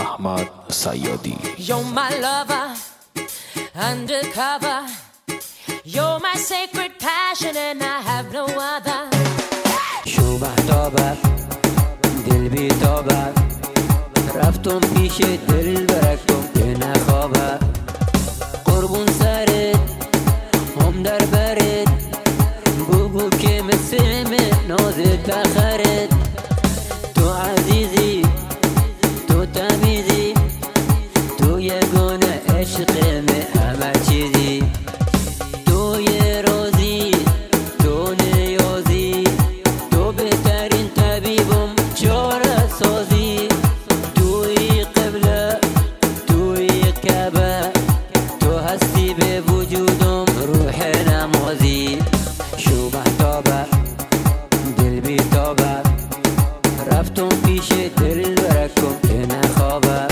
احمد صیادی. You're my lover, undercover. You're my sacred passion and I have no other. شو محتابه دل بی تابه، رفتم پیش دل برکتم که نخوابه. قربون سرت هم در برت، بگو که مثل نازت بخرت. تو عزیزی تو تمیزی، تو یگانه عشقم همه چیزی. تو یه رازی تو نیازی، تو بهترین طبیبم چاره سازی. توی قبله توی کعبه، تو هستی به وجودم روح نمازی. شو محتابه دل بی تابه، رفتم پیش دل برکم که نخوابه.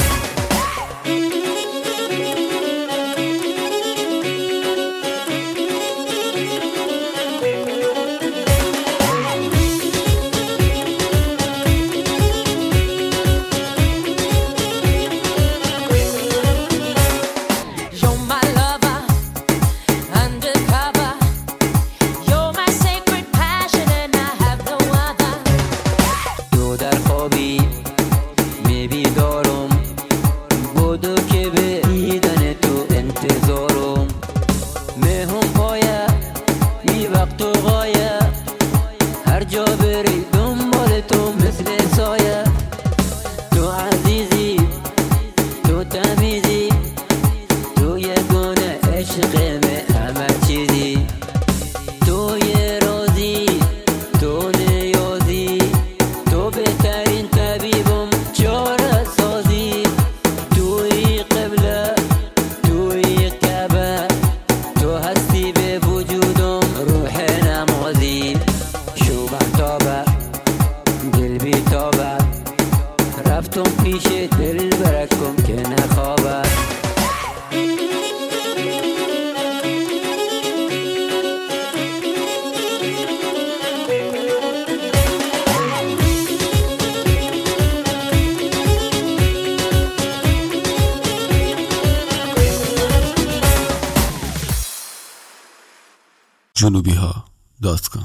You're my lover, undercover. You're my sacred passion and I have no other. تو در خوابی میبی دارم، بودو که به دیدن تو انتظارم. مهم پایه بی وقت و غایه، هر جا بری دنبال تو مثل سایه. تو عزیزی تو تمیزی، تو یگانه عشقم همه چیزی. تو یه رازی تو نیازی، تو بهترین طبیبم چاره سازی. توی قبله توی کعبه، تو هستی به وجودم روح نمازی. شو محتابه دل بی تابه، رفتم پیش دل برکم که نخوابه. جنوبی ها .com